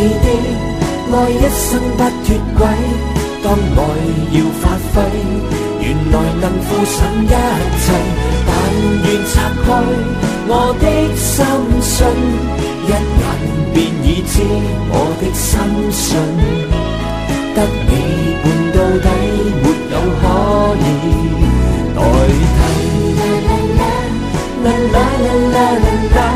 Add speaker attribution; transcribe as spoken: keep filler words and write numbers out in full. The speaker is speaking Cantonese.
Speaker 1: 的愛一生不脫軌，當愛要發揮，原來能付上一切。但願拆開我的心信，一眼便已知我的心信，得你伴到底，沒有可以代替。啦啦啦啦啦啦啦。